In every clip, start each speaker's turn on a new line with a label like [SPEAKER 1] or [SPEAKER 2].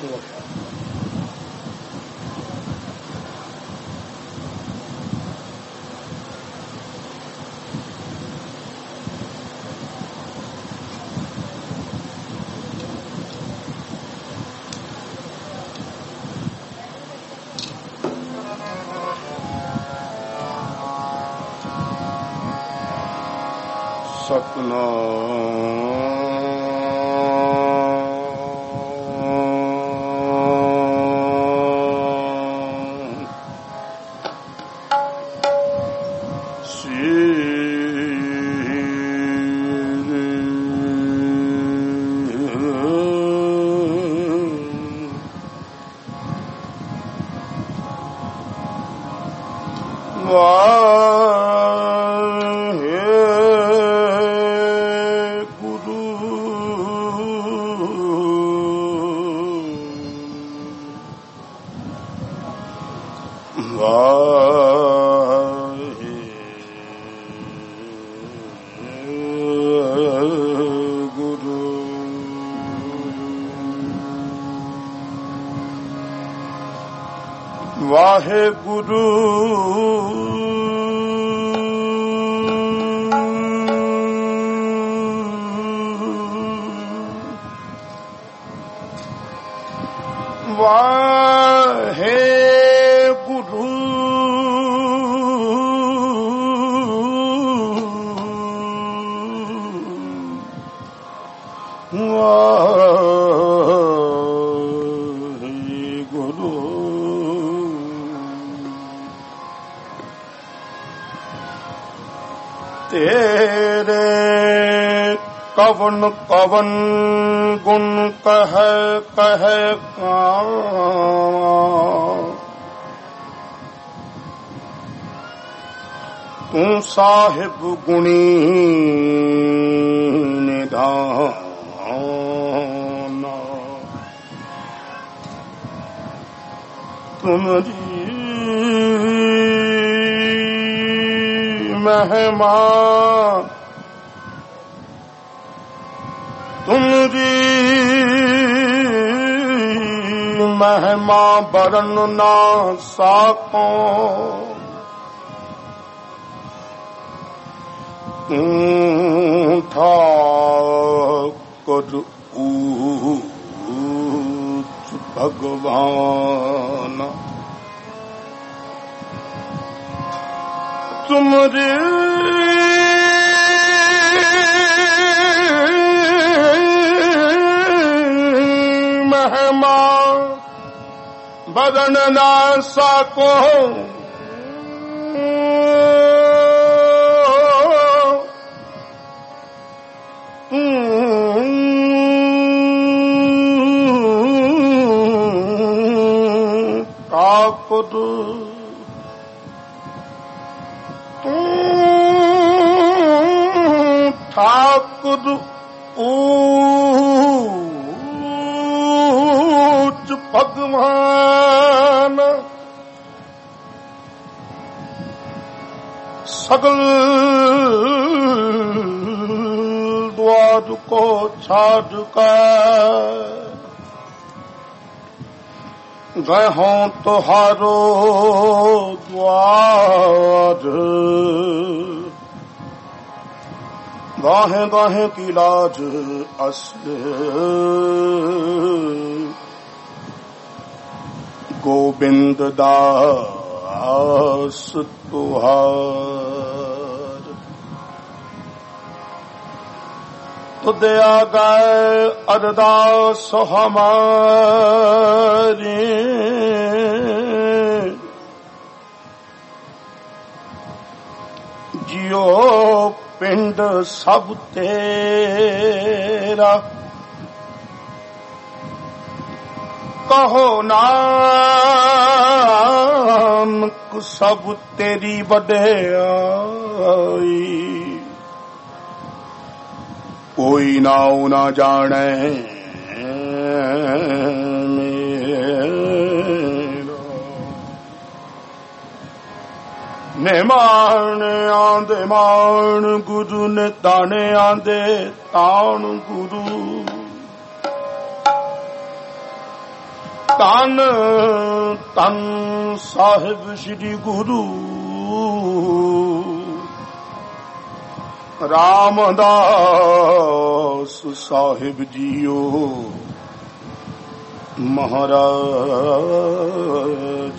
[SPEAKER 1] कवन कवन गुण कह कह तू साहिब गुणी निधान तुमरी महिमा तुमरी महिमा बरन ना साको ठाकुर ऊच भगवान तुमरी महिमा बदन ना सको ठाकुर ऊच भगवान सगल द्वार को छाड़ कर गए हों तुहारो द्वार गाहे गाहे की लाज अस गोविंद दास तुहार तुद आ गए अरदास हमारी जियो पिंड सब तेरा कहो नानक सब तेरी वडेआई कोई नाऊ ना जाने ने मान आंदे मान गुरु ने ताने आंदे तान गुरु ਧੰਨ ਧੰਨ ਸਾਹਿਬ ਸ੍ਰੀ ਗੁਰੂ ਰਾਮਦਾਸ ਸਾਹਿਬ ਜੀਓ ਮਹਾਰਾਜ।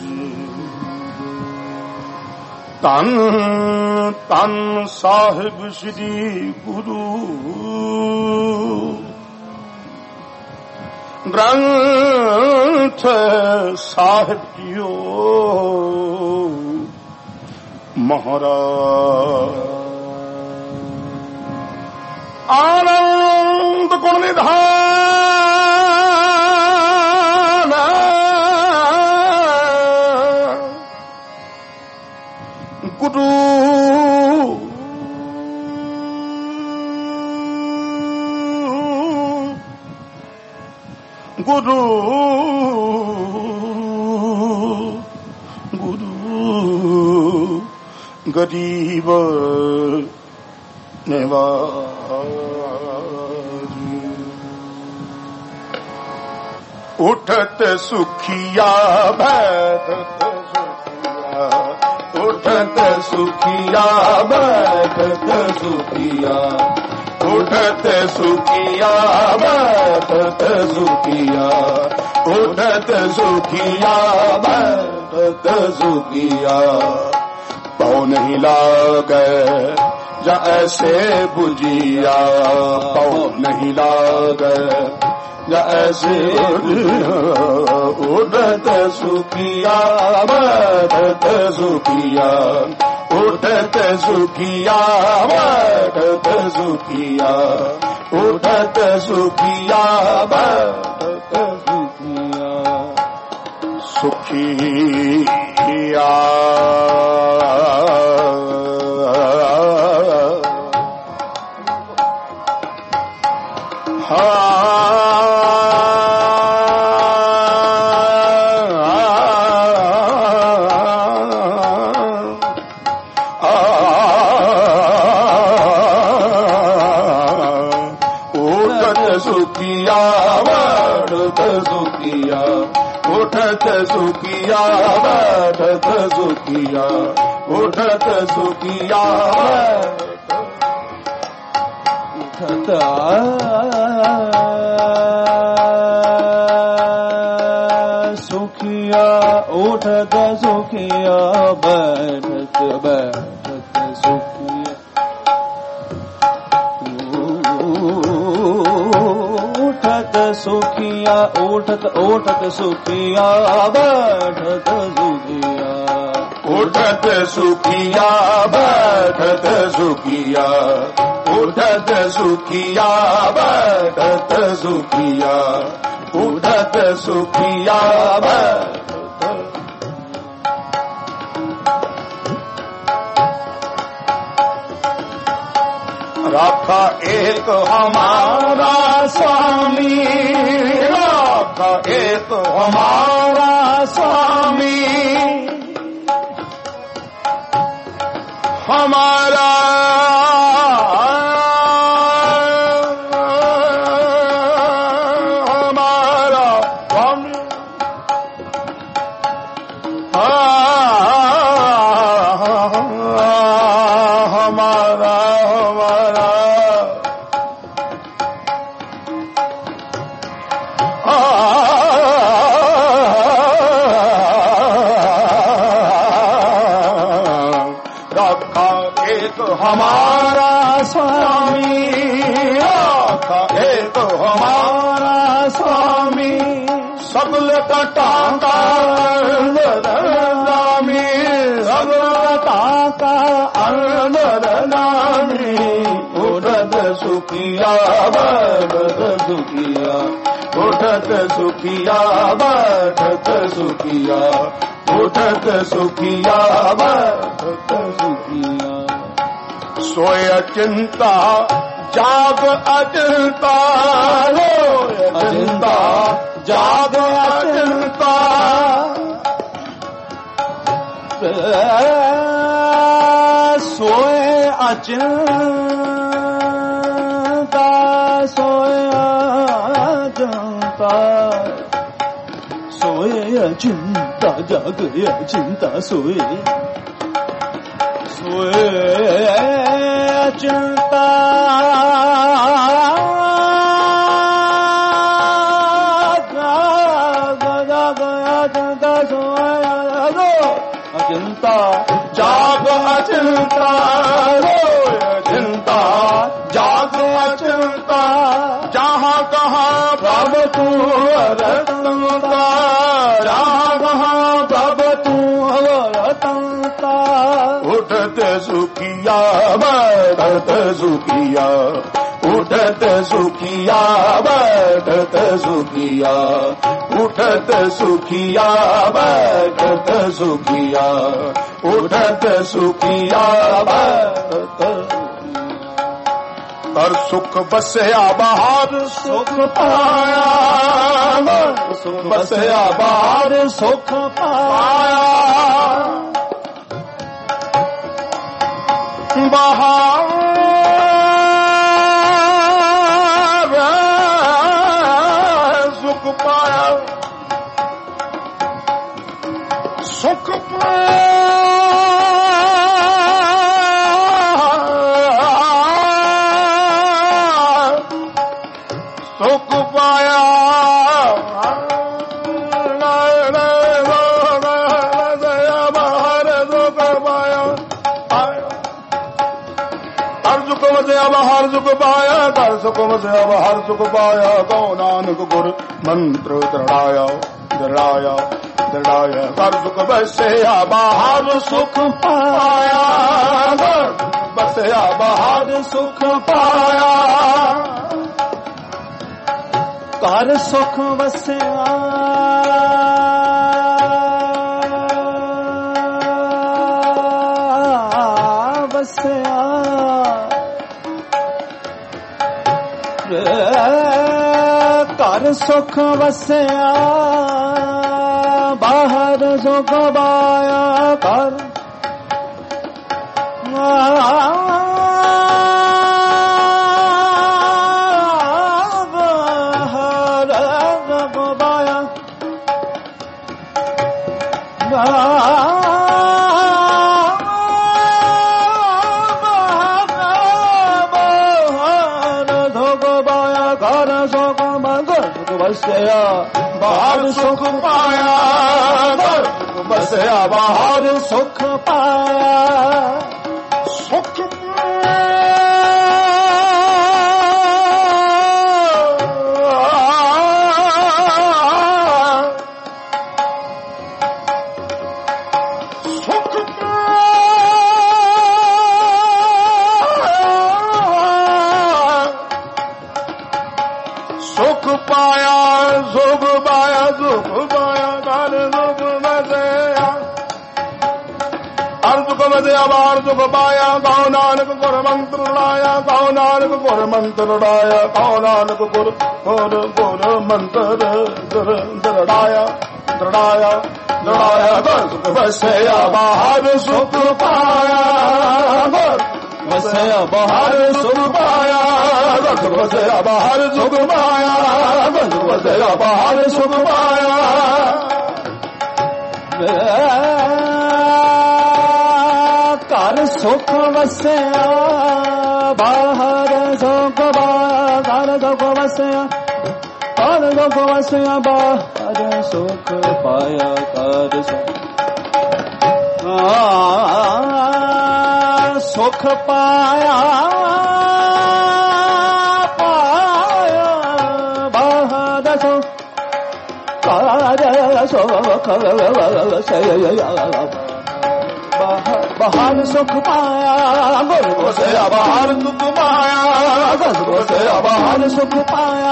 [SPEAKER 1] ਧੰਨ ਧੰਨ ਸਾਹਿਬ ਸ੍ਰੀ ਗੁਰੂ ਗ੍ਰੰਥ ਸਾਹਿਬ ਜੀਓ ਮਹਾਰਾਜ। ਆਨੰਦ ਗੁਣ ਨਿਧਾਨ ਗੁਰੂ ਗੁਰੂ ਗੁਰੂ ਗਰੀਬ ਨਿਵਾਜ। ਉਠਤ ਸੁਖੀਆ ਬੈਠਤ ਸੁਖੀਆ, ਉਠਤ ਸੁਖੀਆ ਬੈਠਤ ਸੁਖੀਆ, ਉਠਤ ਸੁਖੀਆ ਬੈਠਤ ਸੁਖੀਆ, ਉਠਤ ਸੁਖੀਆ ਬੈਠਤ ਸੁਖੀਆ। पौ नहीं लागे या ऐसे बुझिया, पौ नहीं लागे या ऐसे उठत सुखिया बैठत सुखिया, उठत सुखिया बैठत सुखिया, उठत सुखिया बैठत सुखिया। सुखिया सुखिया बैठत सुखिया, उठत सुखिया बैठत सुखिया, उठत सुखिया उठत सुखिया, उठत सुखिया बैठत बैठत सुखिया, उठत सुखिया उठत उठत सुखिया बैठत सुखिया, उठत सुखिया बैठत सुखिया, उठत सुखिया बैठत सुखिया, उठत सुखिया बैठत। राखा एक हमारा स्वामी, राखा एक हमारा स्वामी, हमारा हमारा स्वामी, हमारा हमारा रखा एक हमारा स्वामी, रखा एक हमारा स्वामी, सबल कटाका नामी, सबल कटाका अंदर नामी, उठत सुखिया बैठत सुखिया, उठत सुखिया बैठत सुखिया, उठत सुखिया बैठत सुखिया। सोय चिंता जाग अचिंता, सोय चिंता जाग अचिंता, सोय अचिंता, सोय अचिंता,
[SPEAKER 2] सोए चिंता जाग चिंता सोए सोए चिंता चिंता जाग चिंता चिंता जाग चिंता जहाँ कहाँ प्रभ तू रतनता जहाँ कहाँ प्रभ तू रतनता उठत सुखिया बैठत सुखिया उठत सुखिया बैठत सुखिया उठत सुखिया बैठत सुखिया उठत सुखिया बैठत कर सुख बसया बाहर सुख पाया सुख बसया बाहर सुख पाया बाहर सुख पाया सुख पाया सुख पाया बाहर सुख पाया हर सुख मसे बाहर सुख पाया कर सुख मसे बाहर सुख पाया गौ नानक गुर मंत्र दृढ़ाया दृढ़ाया दृढ़ाया कर सुख बसया बाहर सुख पाया बसया बाहर सुख पाया कर सुख वसया वसया कर सुख वसया बाहर सुख पाया कर बसया बाहर सुख पाया बसया बाहर सुख पाया सुख सुख पाया सुख पाया सुख पाया धन सुख बसया हर सुख बसया बाहर सुख पाया गौ नानक गुर मंत्र लाया गौ नानक गुर मंत्र लाया गौ नानक गुर गुर गुर मंत्र दृढ़ाया दृढ़ाया दृढ़ाया कर सुख बसया बाहर सुख पाया बसया बाहर सुख पाया बसया बाहर सुख पाया बसया बाहर सुख पाया कर सुख वसया बाहर सुख पाया कर सुख वसया बाहर सुख पाया कर सुख पाया बाहर सुख पाया गुरु बसया बाहर सुख पाया गुरु बसया बाहर सुख पाया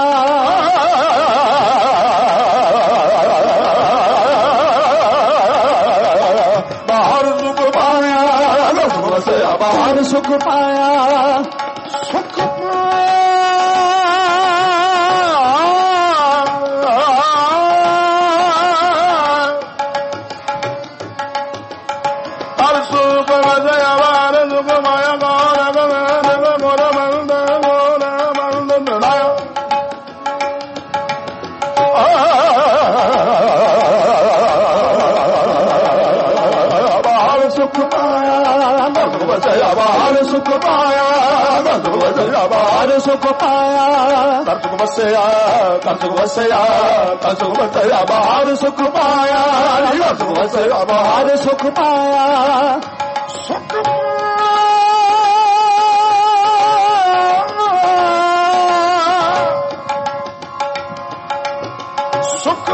[SPEAKER 2] बाहर सुख पाया गुरु बसया बाहर सुख पाया सुख ਬਾਹਰ ਸੁਖ ਪਾਇਆ ਘਰ ਸੁਖ ਵਸਿਆ ਬਾਹਰ ਸੁਖ ਪਾਇਆ ਘਰ ਸੁਖ ਵਸਿਆ ਘਰ ਸੁਖ ਵਸਿਆ ਘਰ ਸੁਖ ਵਸਿਆ ਬਾਹਰ ਸੁਖ ਪਾਇਆ ਘਰ ਸੁਖ ਵਸਿਆ ਬਾਹਰ ਸੁਖ ਪਾਇਆ ਸੁਖ ਸੁਖ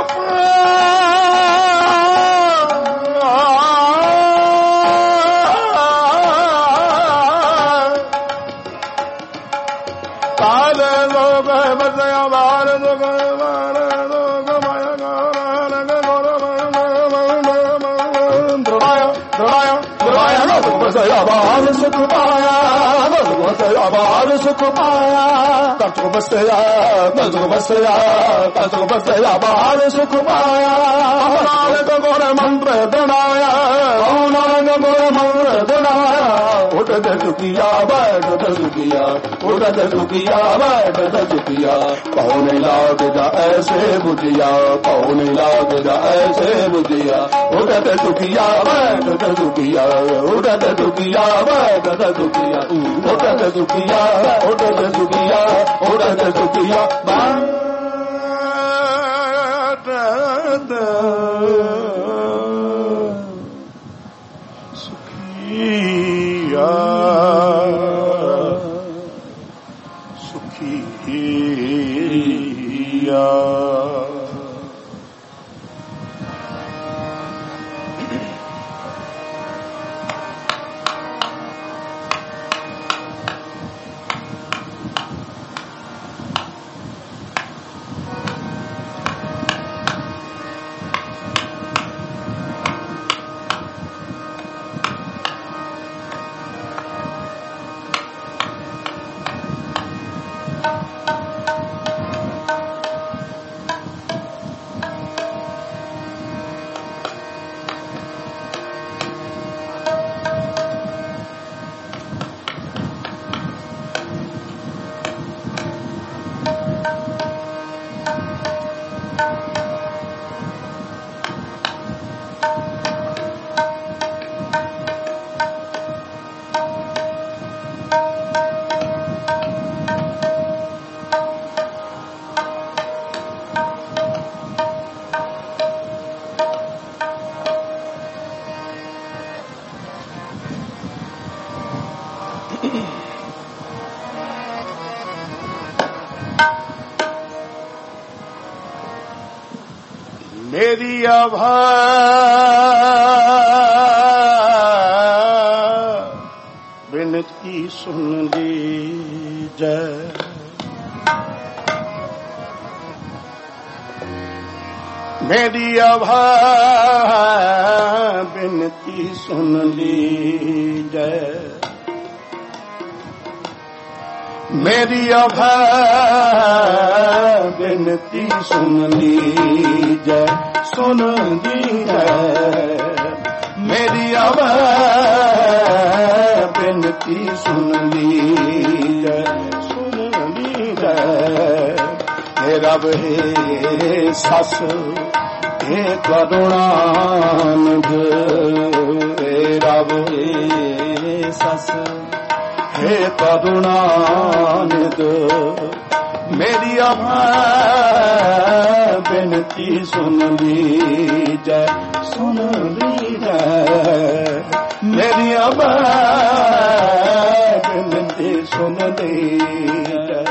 [SPEAKER 2] ਬਾਹਰ ਸੁਖ ਪਾਇਆ ਬਾਹਰ ਸੁਖ ਪਾਇਆ ਘਰ ਸੁਖ ਵਸਿਆ ਘਰ ਸੁਖ ਵਸਿਆ ਘਰ ਸੁਖ ਵਸਿਆ ਬਾਹਰ ਸੁਖ ਪਾਇਆ ਨਾਨਕ ਗੁਰ ਮੰਤਰ ਦਣਾਇਆ ਨਾਨਕ ਗੁਰ ਮੰਤਰ ਦਣਾਇਆ ਉੱਠ ਦੇ ਸੁਖੀਆ ਬੈਠ ਦੇ ਸੁਖੀਆ ਉੱਠ ਦੇ ਸੁਖੀਆ ਬੈਠ ਦੇ ਸੁਖੀਆ ਕੌਣ ਲਾਗ ਜਾ ਐਸੇ ਬੁਝਿਆ ਕੌਣ ਲਾਗ ਜਾ ਐਸੇ ਬੁਝਿਆ ਉੱਠ ਦੇ ਸੁਖੀਆ ਬੈਠ ਦੇ ਸੁਖੀਆ ਉੱਠ ਦੇ ਸੁਖੀਆ ਬੈਠ ਦੇ ਸੁਖੀਆ ਉੱਠ ਦੇ ਸੁਖੀਆ ਉੱਠ ਦੇ ਸੁਖੀਆ ਉੱਠ ਦੇ ਸੁਖੀਆ ਬੈਠ ਦੇ ਸੁਖੀਆ ਸੁਖੀਆ मेरी आभा बिनती सुन लीजय मेरी आभा बिनती सुन लीजय मेरी आभा बिनती सुन लीजय सुन लीजय मेरी आभा बिनती सुन लीजय सुन लीजय हे रब हे सस हे करुणानिध हे रब हे सस हे करुणानिध मेरी आभा बिनती सुन लीजय सुन लीजय मेरी आभा बिनती सुन लीजय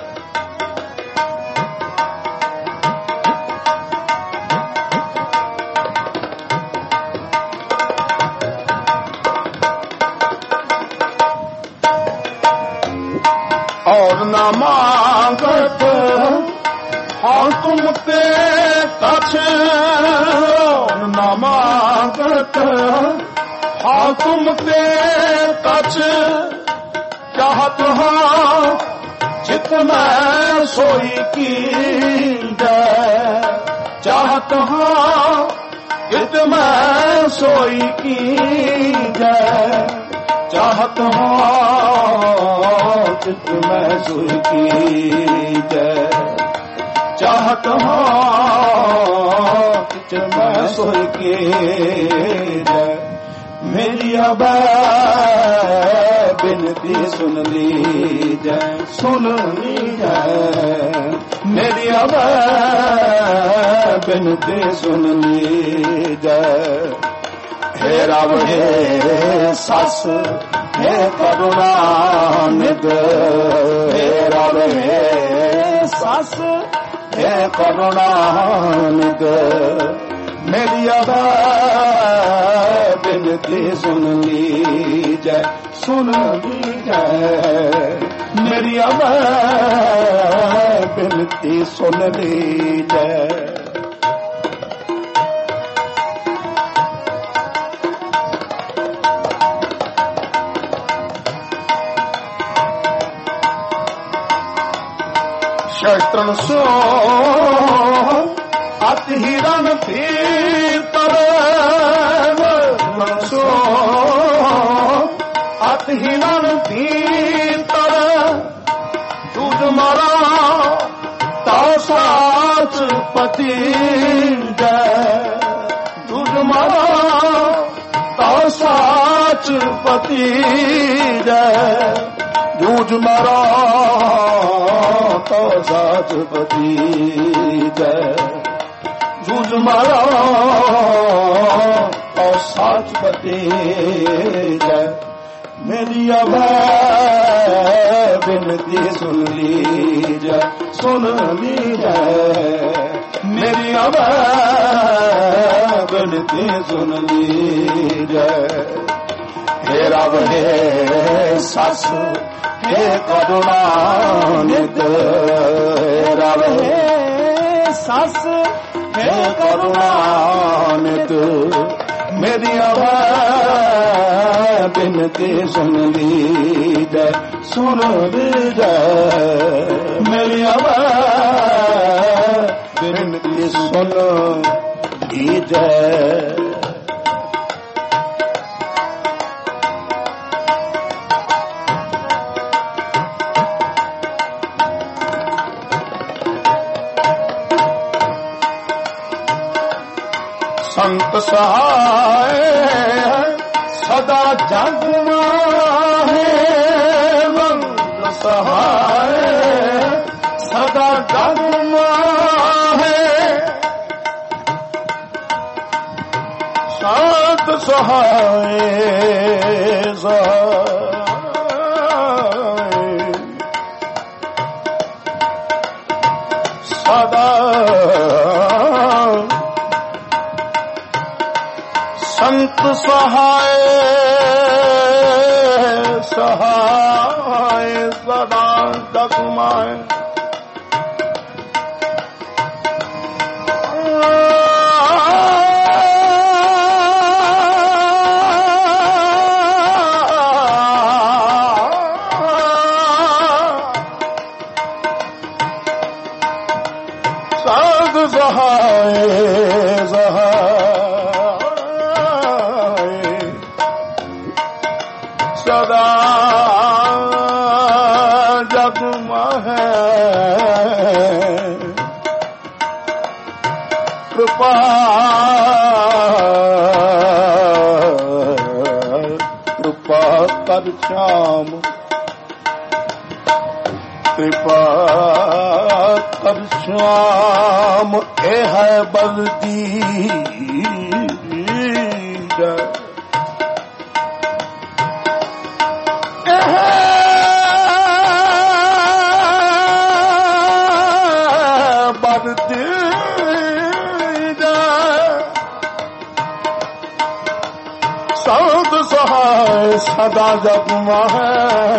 [SPEAKER 2] और न मांगत हाँ तुम ते कछ और न मांगत हाँ तुम ते कछ चाहत हाँ चित में सोई की जय चाहत हाँ चित में सोई की जय चाहत हाँ चित में सोई की जय चाहत हाँ चित में सोई की जय मेरी अब बिनती सुन लीजै, सुन लीजै। मेरी अब बिनती सुन लीजै। हे रब हे सस हे करुणा निधि, हे रब हे सस हे करुणा निधि। मेरी अब बिनती सुन लीजै, सुन लीजै। मेरी अब बिनती सुन लीजै। शस्त्रन सो अति हिरण पीतर सो अति हिरण पीतर। दूध मारा तो साच पति जय, दूध मारा तो साच पति जय। दूध मारा तो साच पति जय, दूध मारा तो साच पति जय। मेरी अब बिनती सुन लीजै, सुन लीजै। मेरी अब बिनती सुन लीजै। हे रब हे सस हे करुणा निधि, हे रब हे सस हे करुणा निधि। मेरी अब बिनती सुन लीजै, सुन लीजै। मेरी अब बिनती सुन लीजै। संत सहाय सदा जग माहे, संत सहाय सदा जग माहे। संत सहाय सदा संत सहाय सहाय सदा जग माहे। संत सहाय सदा जग माहे। कृपा कृपा कर श्याम, कृपा कर श्याम। ए है बल्दी संत सहाय सदा जग माहे।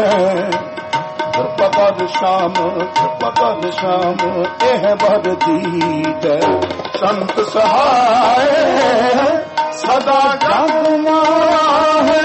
[SPEAKER 2] पकड़ श्याम पकड़ श्याम एह भर दीद। संत सहाय सदा जग माहे,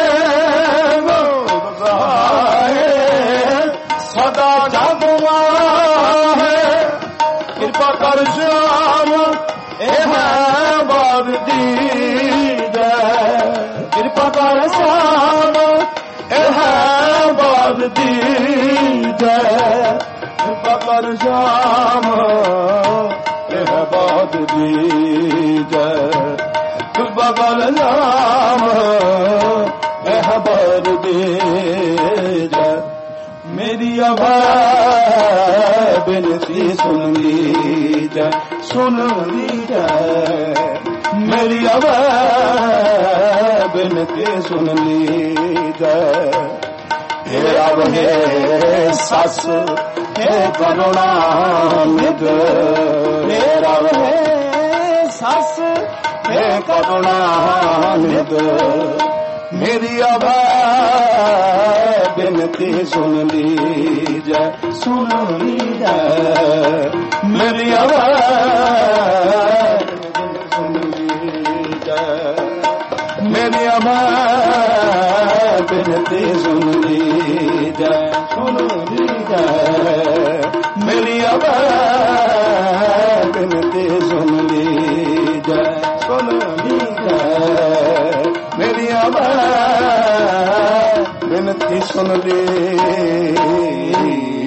[SPEAKER 2] सहाय सदा जग माहे। कृपा कर श्याम एह भर दीद। कृपा कर श्याम एह भर दीद। कृपा कर श्याम एह भर दीद। कृपा बगल जाम यह बर दे मेरी अभय बिनती सुन लीजिए सुन लीजिए मेरी अभय बिनती सुन लीजिए हे अब हे सस हे करुणानिध हे रब हे सस हे करुणानिध मेरी अभय बिनती सुन लीजिए सुन लीजिए मेरी अभय सुन लीजिए मेरी अभय बिनती सुन लीजिए सुन लीजिए मेरी अभय बिनती सुन लीजिए सुन लीजिए मेरी अभय बिनती सुन लीजिए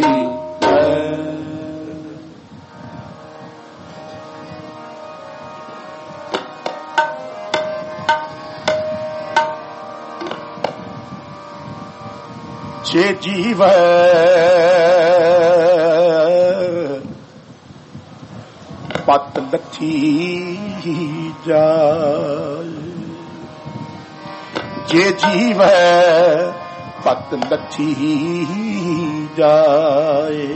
[SPEAKER 2] जे जीव पत लथी जाए जे जीव पत लथी जाए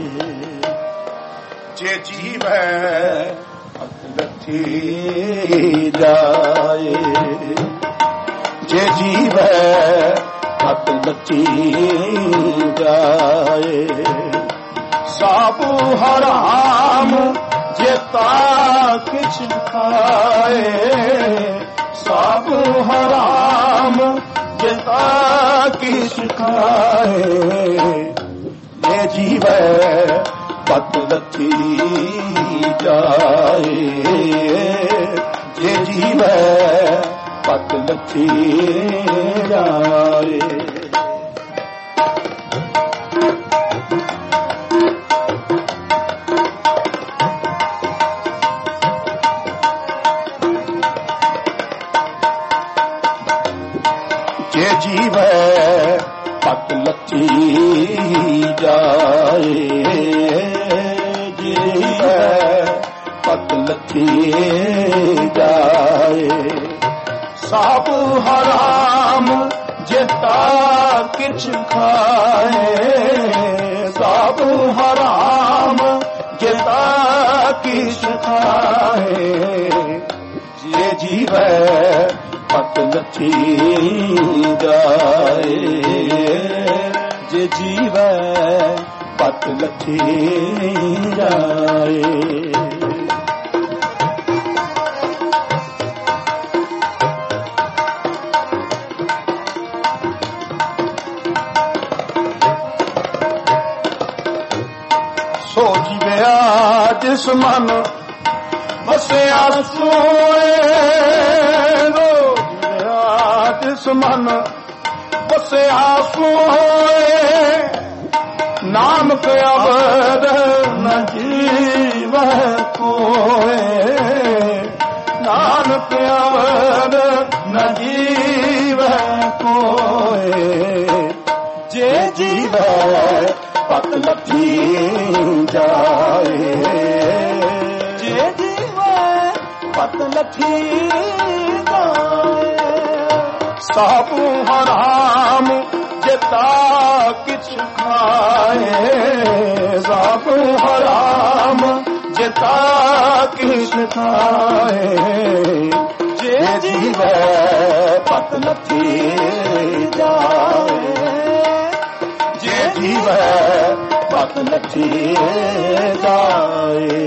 [SPEAKER 2] जे जीव पत लथी जाए जे जीव पत लथी जाए साबू हराम जेता किछ खाए साबू हराम जेता किछ खाए ये जीव पत लथी जाए ये जीव पत लथी जाए जे जीव पत लथी जाए जीव पत लथी जाए साबू हराम जेता किछ खाए साबू हराम जेता किछ खाए जे जीव पत लथी जाए जे जीव पत लथी जाए सो जीवया जिस मन बसया सोए जिस मन बसया सोए नानक अवध न जीव कोए नानक अवध न जीव कोए जे जीव पत लथी जाए जे जीव पत लथी जाए साबू हराम जेता किछ खाए साबू हराम जेता किछ खाए जे जीव पत लथी जाए जे जीव पत लथी जाए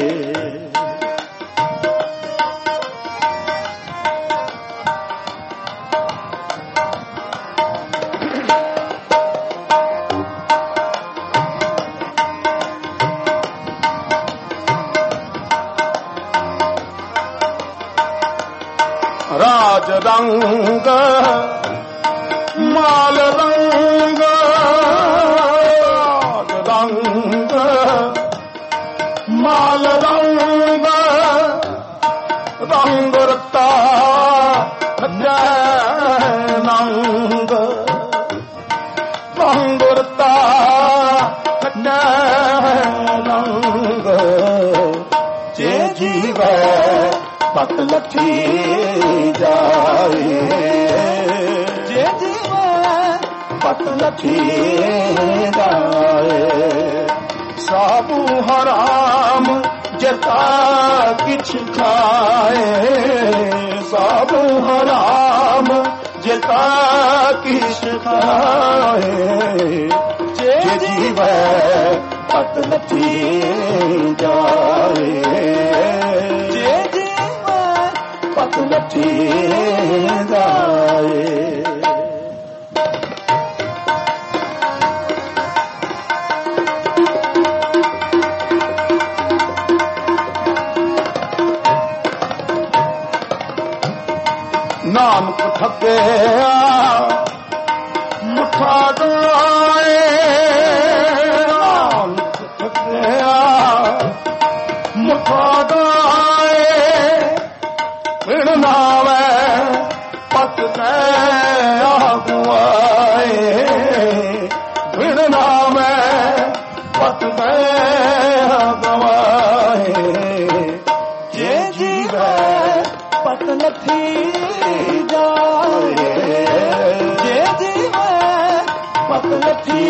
[SPEAKER 2] राज रंग माल रंग राज रंग माल रंग रंग रता ਨੰਗ ਮੰਗੁਰਤਾ ਨੰਗ ਜੇ ਜੀਵੈ ਪਤ ਲੱਥੀ ਜਾਏ ਜੇ ਜੀਵੈ ਪਤ ਲੱਥੀ ਜਾਏ ਸਾਬੂ ਹਰਾਮ ਜਤਾ ਕਿਛ ਖਾਏ ਸਾਬੂ ਹਰਾਮ ਜਤਾ ਕਿਛ ਖਾਏ ਜੇ ਜੀਵੈ ਪਤ ਲੱਥੀ ਜਾਏ ਜੇ ਜੀਵੈ ਪਤ ਲੱਥੀ ਜਾਏ ਨਾਨਕ ਠੱਗਿਆ ਮੁੱਠਾ ਡਾਏ ਨਾਨਕ ਠੱਗਿਆ ਮੁੱਠਾ ਡਾਏ ਵਿਣ ਨਾਵੇ ਪਤ ਗਏ ਆਗੁਆਏ ਵਿਣ ਨਾਵੇ ਪਤ ਗਏ ਆਗੁਆਏ ਜੇ ਜੀਵੈ ਪਤ ਲੱਥੀ ਜਾਏ ਜੇ ਜੀਵੈ ਪਤ ਲੱਥੀ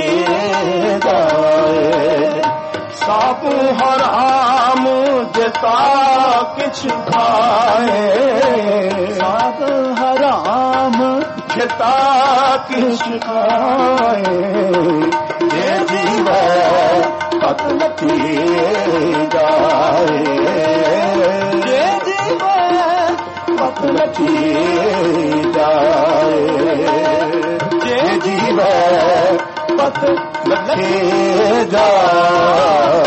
[SPEAKER 2] ਜਾਏ ਸਾਬੂ ਹਰਾਮ ਜਤਾ ਕਿਛ ਖਾਏ ਸਾਬੂ ਹਰਾਮ ਜਤਾ ਕਿਛ ਖਾਏ ਜੇ ਜੀਵੈ ਪਤ ਲੱਥੀ ਜਾਏ ਜੇ ਜੀਵੈ ਪਤ ਲੱਥੀ ਜਾਏ ਜੇ ਜੀਵੈ ਪਤ ਲੱਥੀ ਜਾਏ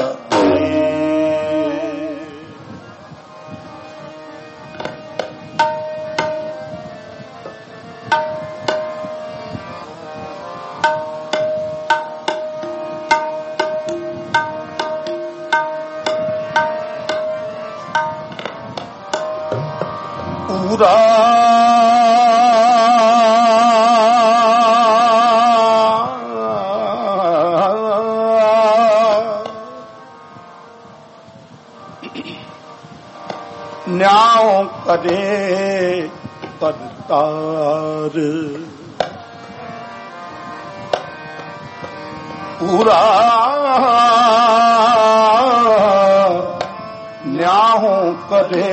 [SPEAKER 2] ਪੂਰਾ ਨਿਆਉ ਕਰੇ ਕਰਤਾਰ ਪੂਰਾ ਨਿਆਉ ਕਰੇ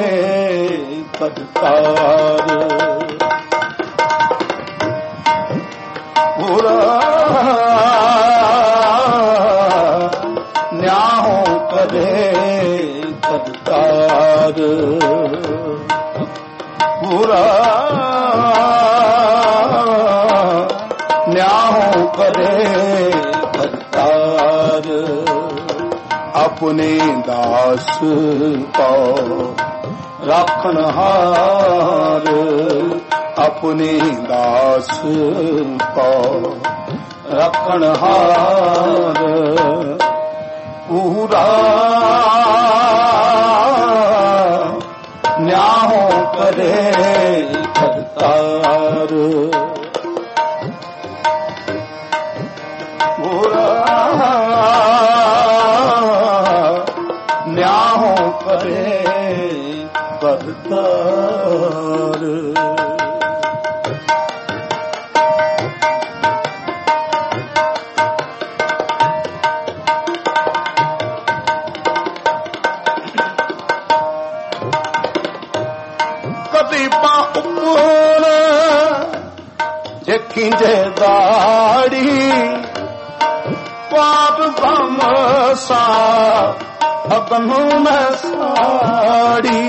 [SPEAKER 2] ਕਰਤਾਰ ਪੂਰਾ ਨਿਆਉ ਕਰੇ ਕਰਤਾਰ ਪੂਰਾ ਨਿਆਉ ਕਰੇ ਕਰਤਾਰ ਆਪਣੇ ਦਾਸ ਕੋ ਰਾਖਣ ਹਾਰ ਆਪਣੇ ਦਾਸ ਕੋ ਰਾਖਣ ਹਾਰ ਪੂਰਾ ਨਿਆਉ ਕਰੇ ਕਰਤਾਰ ਪੂਰਾ ਨਿਆਉ ਕਰੇ ਕਰਤਾਰ ਕਦੀ ਪਾਉਣ ਜੇ ਖਿੰਜੇ ਦਾੜੀ ਪਾਪ ਭਮ ਸਾ ਅਗਨ ਮੈਂ ਸਾੜੀ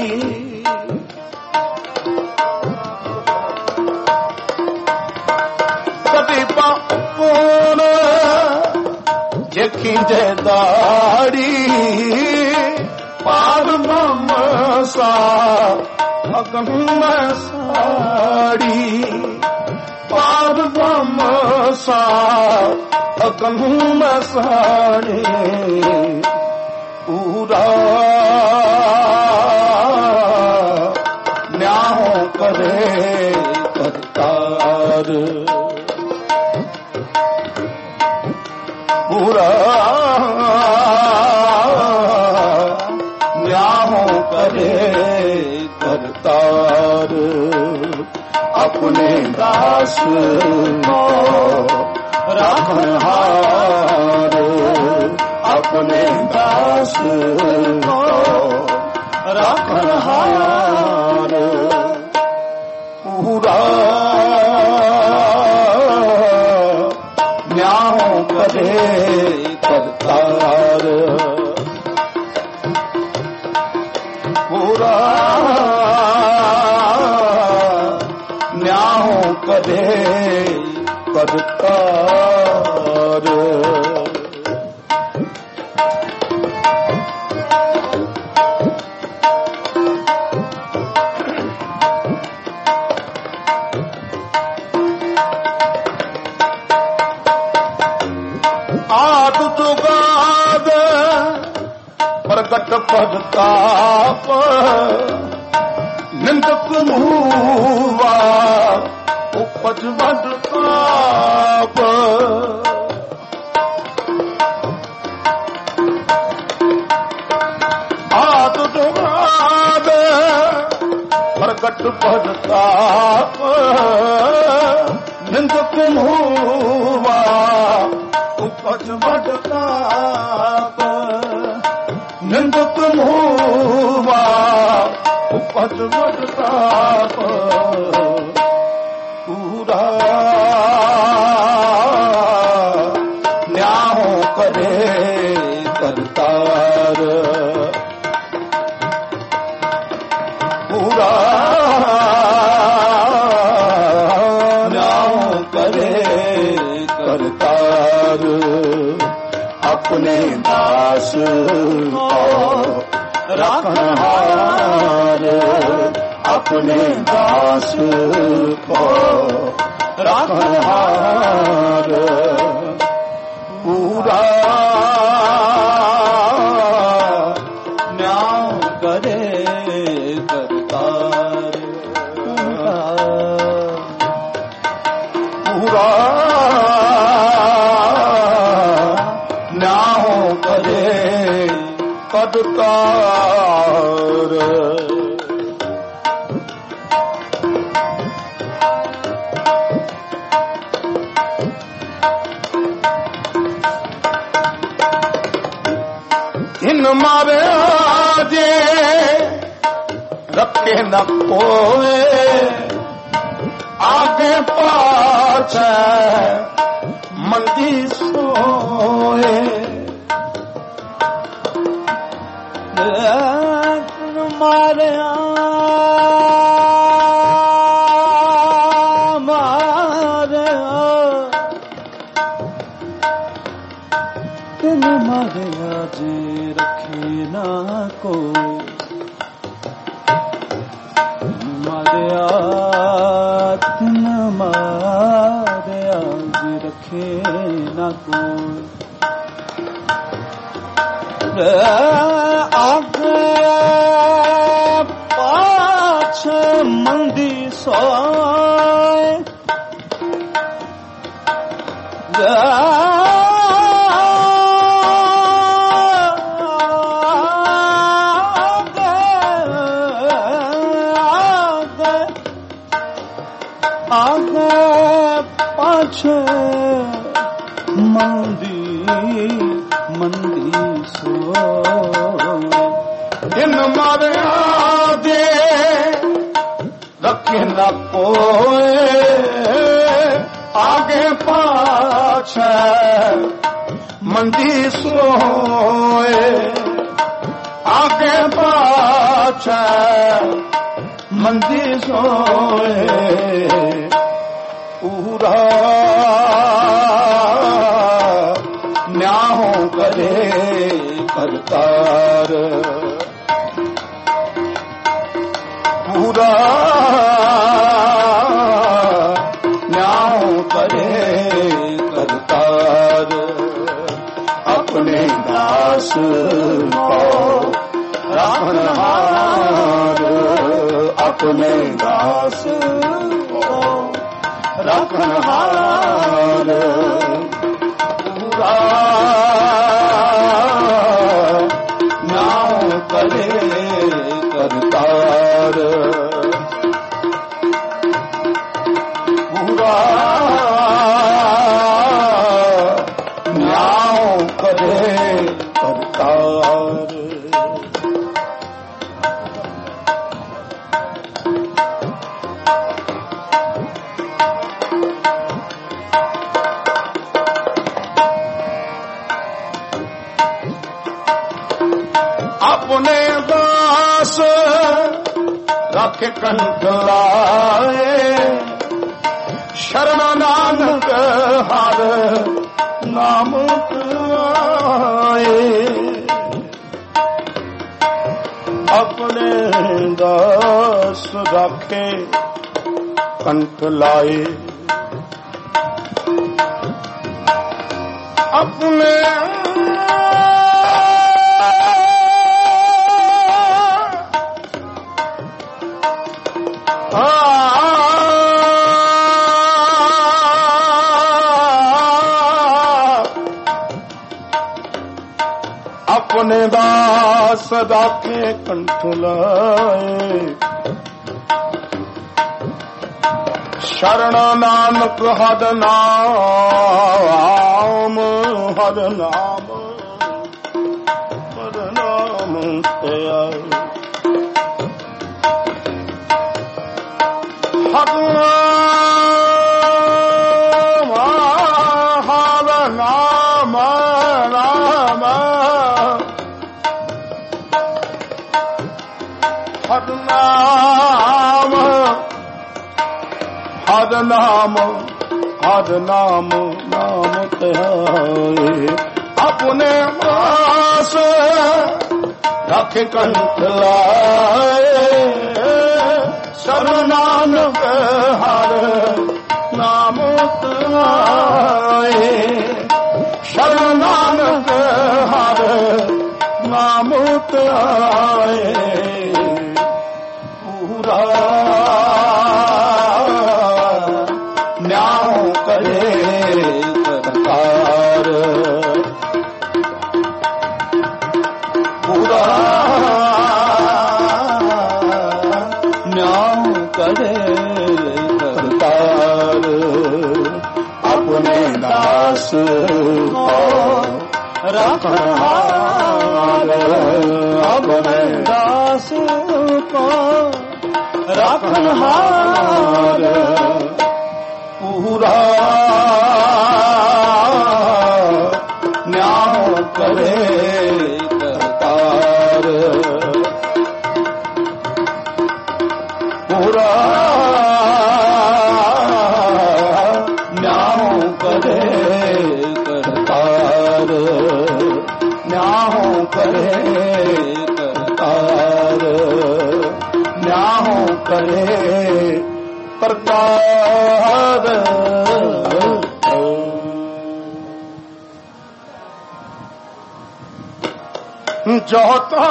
[SPEAKER 2] ਕਦੀ ਪਾਉਣ ਜੇ ਖਿੰਜੇ ਦਾੜੀ ਪਾਪ ਭਮ ਸਾ ਅਗਨ ਮੈਂ ਸਾੜੀ ਪਾਪ ਭਮ ਸਾ ਅਗਨ ਮੈਂ ਸਾੜੀ ਪੂਰਾ ਨਿਆਉ ਕਰੇ करतार पूरा न्याहों करे करतार अपने दास को राखनहार अपने दास को राखनहार पूरा न्याहों करे करतार पूरा न्याहों करे करतार प्रकट पदताप निंदक मुआ उपज बदताप आद दुगाद प्रकट पदताप निंदक मुआ उपज बदताप निंदक मुआ उपज बदताप पूरा न्याहों करे करतार पूरा न्याहों करे करतार अपने दास को राखनहार अपने दास को राखनहार पूरा न्याय करे करतार पूरा न्याहों करे करतार इन मारे आजे रखे न कोई आगे पाछे मंदी सोए मारे मारे तिन मारे आजे रखे ना कोई मारे तिन मारे आजे रखे ना कोई आगे पाछे मंदी सोए आगे पाछे मंदी सोए इन मारे आगे रखे न कोई आगे पाछे मंदी सोए आगे पाछे मंदी सोए पूरा न्याहों करे करतार पूरा न्याहों करे करतार अपने दास को राखनहार अपने दास को रखनहार पूरा न्याय करे करतार पूरा न्याय करे करतार। अपने दास रख कंठ लाए शरण नानक हर नाम आए। अपने दास रखे कंठ लाए अपने अपने दास राखे कंठ लाए शरण नानक हर नाम हर नाम हर नाम ते आए। हर नाम हर नाम राम हर नाम हर नाम हर नाम नाम त्याए। अपने मास रख कंठ लाए शरण नानक हर नाम त्याए शरण नानक हर नाम त्याए। पूरा न्याय करे करतार पूरा न्याय करे करतार। अपने दास को रखनहार अपने दास को रखनहार पूरा न्याय करे करतार पूरा न्याय करे करतार न्याय करे करतार न्याय करे करतार। जोता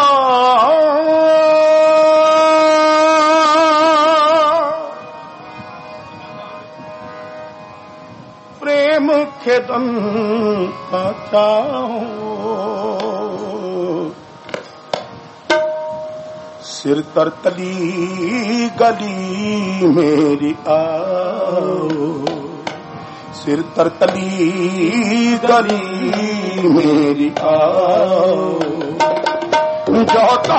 [SPEAKER 2] प्रेम खेदन का सिर तर तली गली मेरी आओ सिर तर तली गली मेरी आओ। जोता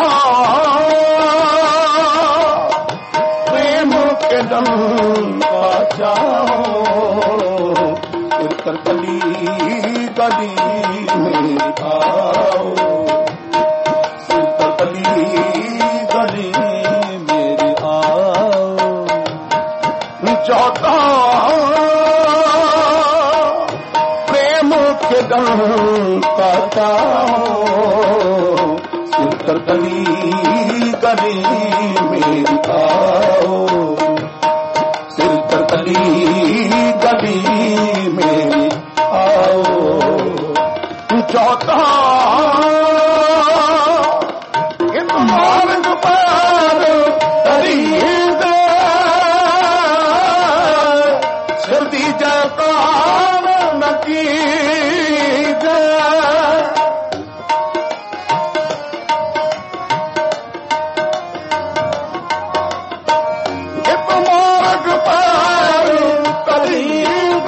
[SPEAKER 2] प्रेम के दम बचाओ सिर तर तली गली मेरी आओ सिर तर तली गली मेरी आओ। जोता प्रेम के दम बचाओ सिर तर तली गली मेरी आओ सिर तर तली गली मेरी आओ। जोता इन मार्ग पर तरी पार कली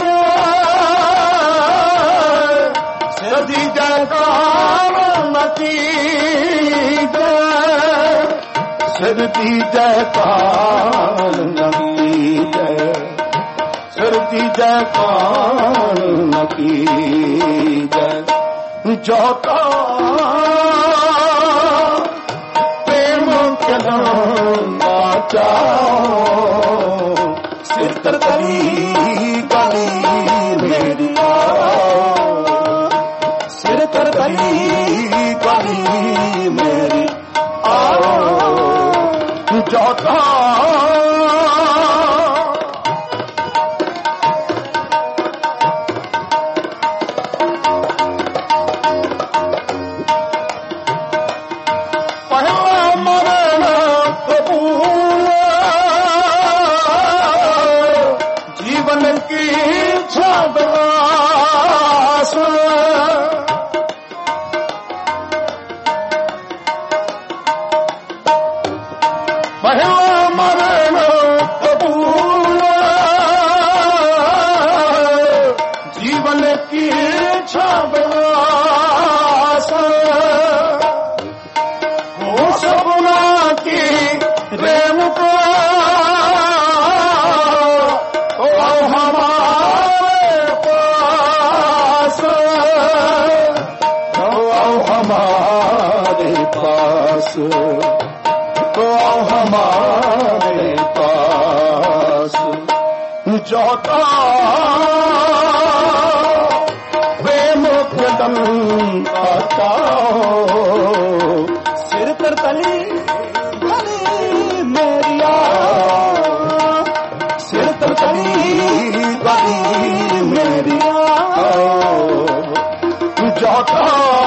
[SPEAKER 2] सदी जयकार नकी जय सदी जयकार नकी जय सदी जयकार नकी जय जोता प्रेम के नाचा सिर तर कली कली मेरी सिर तर कली कली मेरी जोता तो हमारे पास जोता प्रेम के दम आता सिर पर कली कली मेरिया सिर पर कली कली मेरिया जोता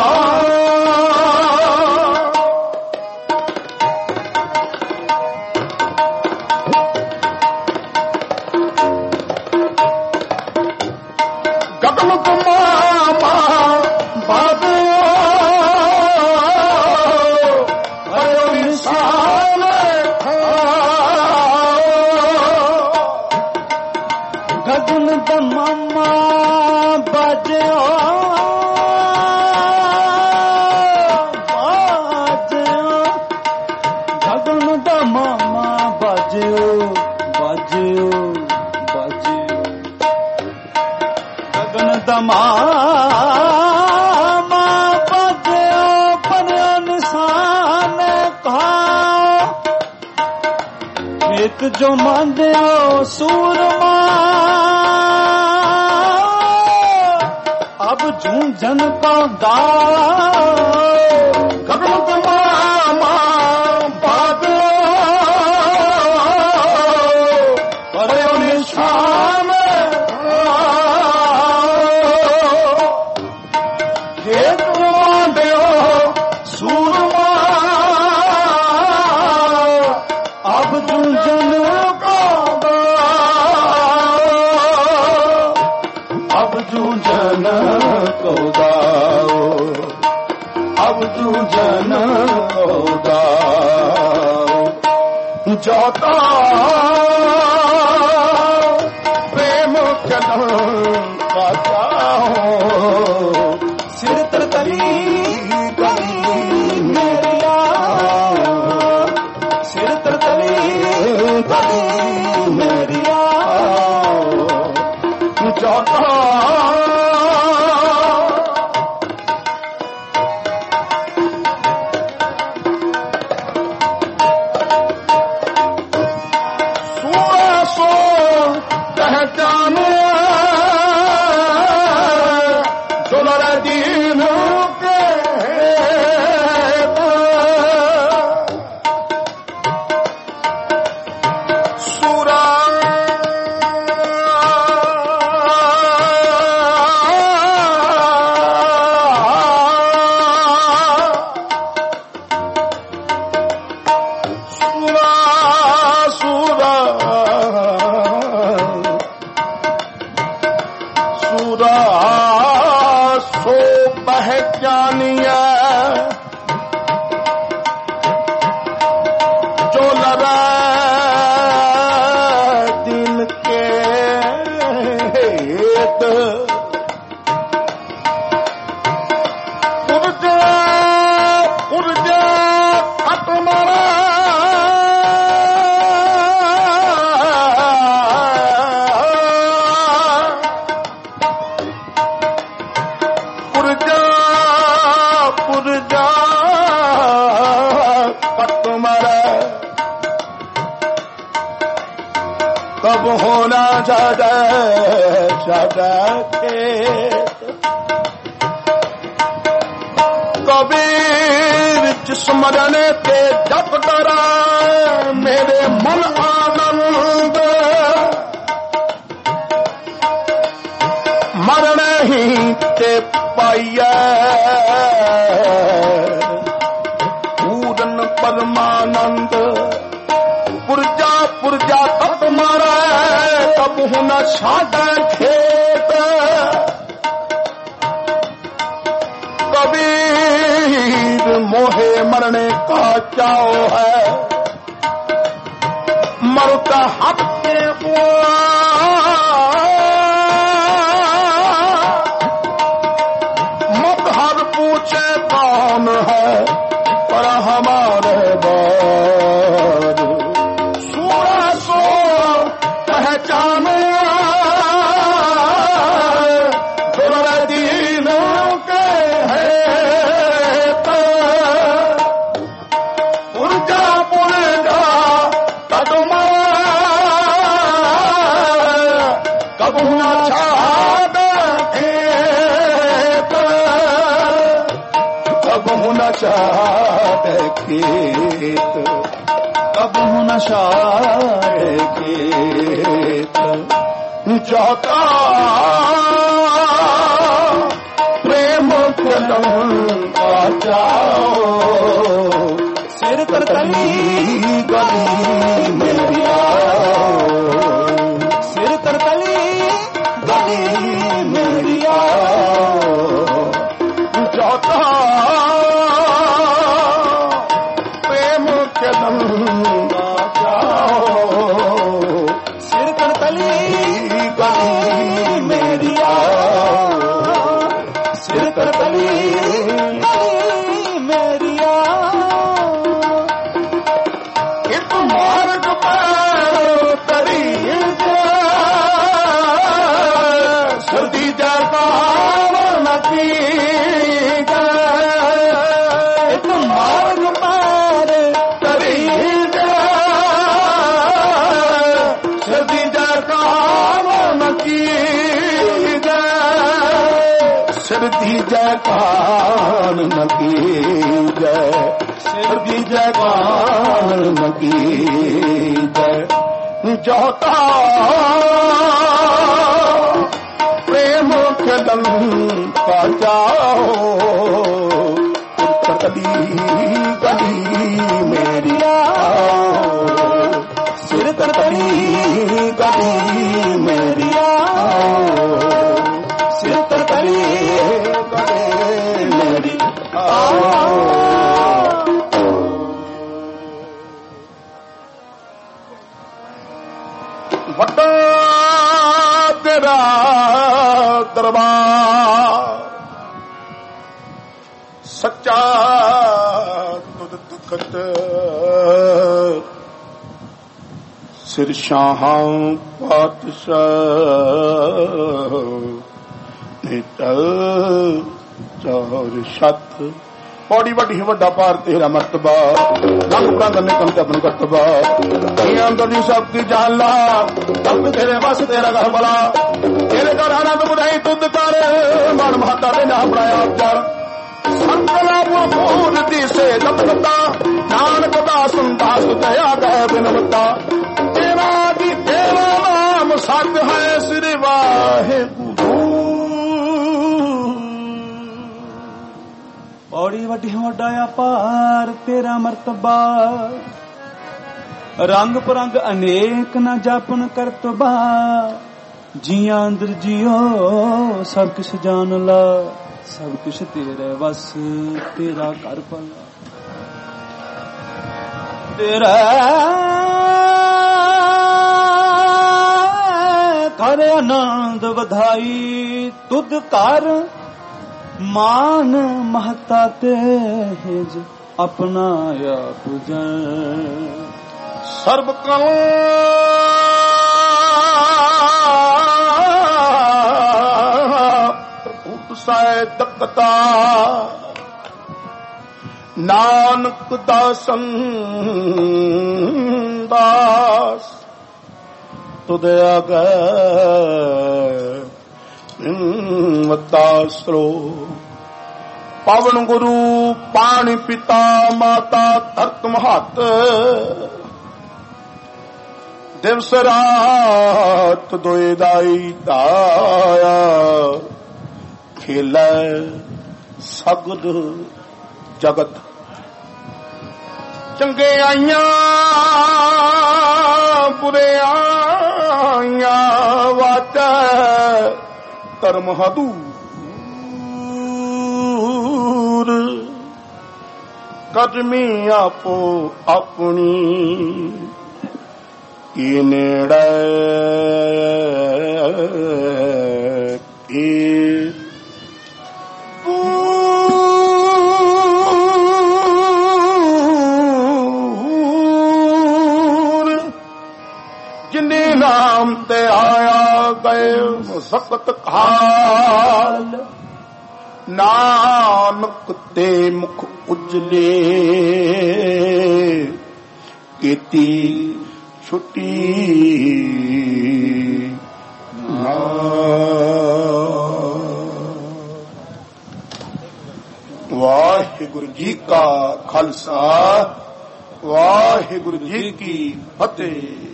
[SPEAKER 2] जो मांदियो सूरमा अब झूझन पौधा गगन मामा बादो करे निशान खेत मांदियो सूरमा अब झूझन को गाओ अब तू जन को गाओ जोता प्रेम के बताओ सिर तर कली कली मेरिया सिर तर कली कली मेरिया जोता कब होना छाड़े खेत। कबीर स्मरण के जप करा मेरे मन आनंद, मरण ही ते पाइए पूर्ण परमानंद। पुरजा पुरजा तप मारा कब होना छाड़ा खेत। कबीर मोहे मरने का चाओ है, मरता हफ्ते मत हर पूछे कौन है पर हमारे बाद सूरा सो पहचाने दीनों के है। पुरजा पुरजा कदमा कब होना छाड़ा खेत। कब होना छाड़ा खेत। कब होना छाड़ा खेत। जाता प्रेम का जाओ सिर पर तली गली मेरी आओ। सिर पर तली गली मेरी आओ। जाता प्रेम के दंगा जाओ सिर पर तली गली मेरी आओ। सिर पर तली गली मेरी आओ। एक मार्ग पर तरी सर्दी जाता नदी एक मार्ग पर तरी सर्दी जाता नदी सर्दी जयकान नकी जय। सर्दी जयकान नकी जय। जोता प्रेम के लंका जाओ कदी कदी मेरी आओ। सिर पर कदी कदी मेरी आओ। सिर पर कदी मेरी आओ। वड्डा तेरा दरबार सच्चा तुद तखत सिर शाहां पातशाह निटल चौर छत। पौड़ी वड्डी वड्डा पार तेरा मर्तबा रंग रंग निकम तपन करतबा। अंदर दी शक्ति जाला तब तेरे बस तेरा घर बला। तेरे घर आना तो बुढ़ाई तुद कर मन माता ने ना बनाया कर। संतला पूर दी से जपता नानक दास दास दया गए बिनवता। तेरा दी तेरा नाम सत है श्री वाहेगुरु।
[SPEAKER 3] पौड़ी वड्डी वड्डा पार तेरा मर्तबा रंग परंग अनेक न जापन करतबा। जिया अंदर जियो सब कुछ जान ला सब कुछ तेरे बस तेरा कर पला। तेरा कर आनंद बधाई तुद कर मान महता तेज अपना आप जन।
[SPEAKER 2] सर्व कल दकता नानक दासन दास ਤੁਧ ਆਗੈ ਮਤਾਸਰੋ। ਪਵਨ ਗੁਰੂ ਪਾਣੀ ਪਿਤਾ ਮਾਤਾ ਧਰਤ ਮਹੱਤ, ਦਿਵਸ ਰਾਤ ਦੋਇ ਦਾਈ ਧਾਇਆ, ਖੇਲੈ ਸਗਲ ਜਗਤ। ਚੰਗੇ ਆਈਆਂ ਬੁਰੇ ਆਈਆਂ ਵਾਚੈ ਧਰਮ ਹਦੂਰ। ਕਦਮੀ ਆਪੋ ਆਪਣੀ ਕੀ ਨੇੜੇ ਕੀ ਜਿਨੇ ਨਾਮ ਤੇ ਆਇਆ ਗਏ ਮੁਸਕਤ ਕਾਲ, ਨਾਨਕ ਤੇ ਮੁਖ ਉਜਲੇ ਕੀਤੀ ਛੁੱਟੀ ਨਾ। ਵਾਹਿਗੁਰੂ ਜੀ ਕਾ ਖਾਲਸਾ, ਵਾਹਿਗੁਰੂ ਜੀ ਕੀ ਫਤਿਹ।